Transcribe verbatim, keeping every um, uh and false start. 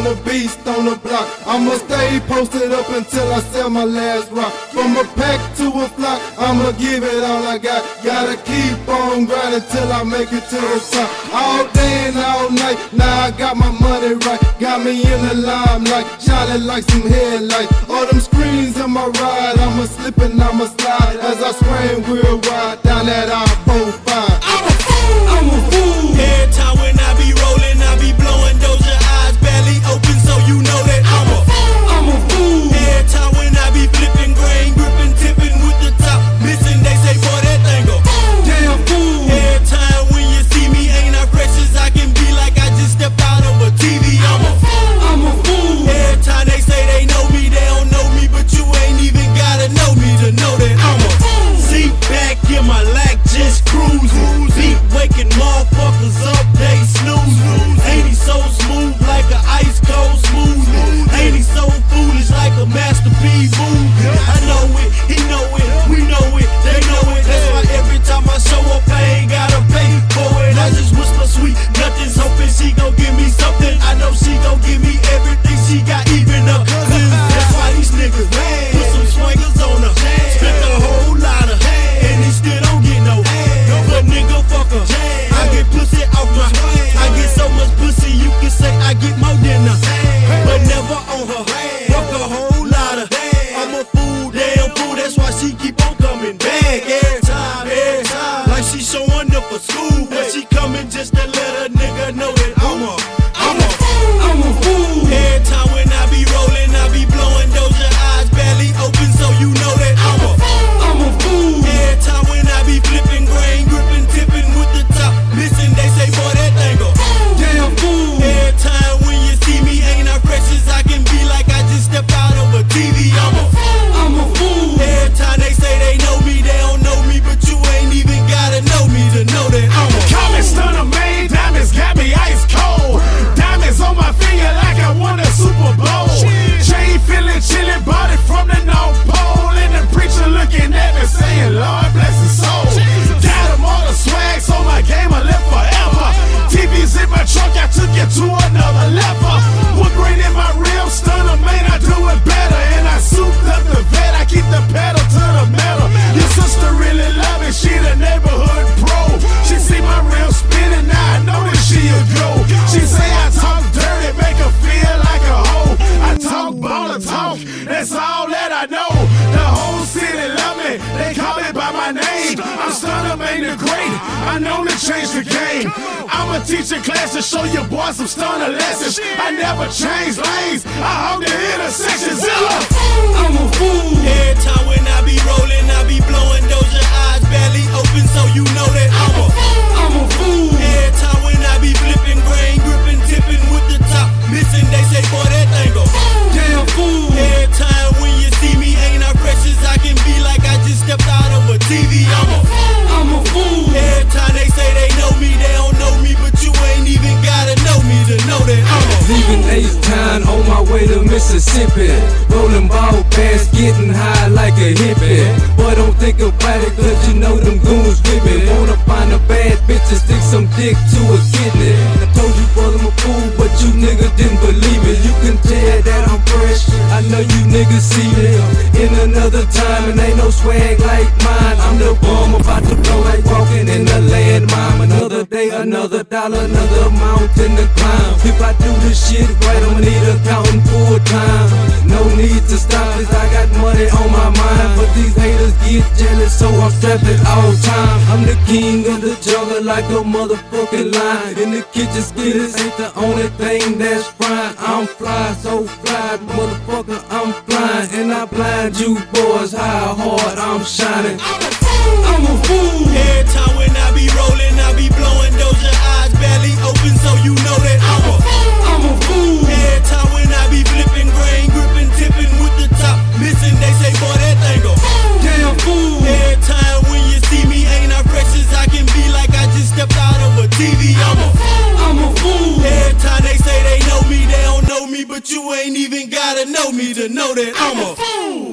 I'm a beast on the block. I'ma stay posted up until I sell my last rock. From a pack to a flock, I'ma give it all I got. Gotta keep on grinding till I make it to the top. All day and all night, now I got my money right. Got me in the limelight, shining like some headlights. All them screens in my ride, I'ma slip and I'ma slide as I swing real wide down that I four five. I'm a fool, I'm a fool. Every time when I be rolling, I be blowing Doja eyes barely open, so you know that I'm a fool. I'm a fool. Every time when I be flipping, grain gripping, tipping with the top missing, they say boy that thing go damn fool. Every time when you see me, ain't I fresh as I can be, like I just stepped out of a T V. I'm a fool. I'm a fool. Every time they say they know me, they don't know me, but you ain't even gotta know me to know that I'm a fool. Seat back in my lack, just cruising. Beat waking motherfuckers up, they snoozing. Ain't he so smooth like an ice cold smoothie? Ain't he so foolish like a Master P movie? I know it, he know it, we know it, they know it. That's why every time I show up, I ain't gotta pay for it. I just whisper sweet nothings, hoping she gon' give me something. I know she gon' give me everything she got, even up. That's why these niggas put some swingers on her, spent a whole lot of, and he still don't get no. But nigga, fuck her. I get pussy off my. I get so much pussy, you can say I get more than her, but never on her. Fuck a whole lot of. I'm a fool, damn fool. That's why she keep on coming back every time, every time. Like she showing up for school, but she coming just to let a nigga know that I'm a, I'm a fool. I'm a fool. Every time when I be rolling, I be blowing Doja eyes barely open, so you know that I'm a fool. I'm a fool. Every time when I be flipping, grain gripping, tipping with the top missing, they say boy that thing go damn fool. Every time when you see me, ain't I fresh as I can be, like I just stepped out of a T V. I'm a fool. I'm a fool. Every time they say they know me, they don't know me, but you ain't even gotta know me to know that I'm a Call me Stunner Man, diamonds got me ice cold. Diamonds on my finger like I won a Super Bowl. Chain feeling chillin', bought it from the North Pole. And the preacher looking at me saying, Lord bless his soul. Got him all the swag, so my game I live forever. T V's in my truck, I took it to another level. Wood grain in my rim, Stunner Man, I do it better. And I souped up the vet, I keep the pedal to the metal. Your sister really love it, she the neighborhood pro. She see my rim spinning, now I know that she a go. She say I talk dirty, make her feel like a hoe. I talk baller talk, that's all that I know. The whole city love me, they call me by my name. I'm Stunner Man the Great, I know to change the game. I'ma teach a class to show you boys some stunner lessons. I never change lanes, I hug the intersections. I'm a fool. Every time when I be rolling, I be blowing Doja eyes barely open, so you know that I'm a I'm a fool. Every time when I be flipping, grain gripping, tipping with the top missing, they say boy that thing go damn fool. Every time when you see me, ain't I fresh as I can be, like I just stepped out of a T V. I'm a I'm a fool. Every time they say they know me, they don't know me, but you ain't even gotta know me to know that I'm a Leaving H-Town on my way to Mississippi. Rolling ball past, getting high like a hippie. Boy, don't think about it, cause you know them goons with me. Wanna find a bad bitch and stick some dick to a kidney. I told you, brother, I'm a fool, but you niggas didn't believe it. You can tell that I'm fresh, I know you niggas see me. In another time, and ain't no swag like mine. I'm the bomb about to blow like walking in the landmine. Another day, another dollar, another mountain to climb. If I do this shit right, I'ma need a accountant full time. No need to stop this, I got money on my mind. But these haters get jealous, so I'm strapped at all time. I'm the king of the jungle like a motherfucking lion. In the kitchen skillets ain't the only thing that's frying. I'm fly, so fly, motherfucker, I'm flying. And I blind you boys how hard I'm shining. I'm a fool. I'm a fool. Every time when I be rolling, I be blowing Doja eyes barely open, so you know that I'm a fool. I'm a fool. Every time when I be flipping, grain gripping, tipping with the top missing, they say boy that thing go damn fool. Every time when you see me, ain't I fresh as I can be, like I just stepped out of a T V. I'm a fool. I'm a fool. Every time they say they know me, they don't know me, but you ain't even gotta know me to know that I'm a fool.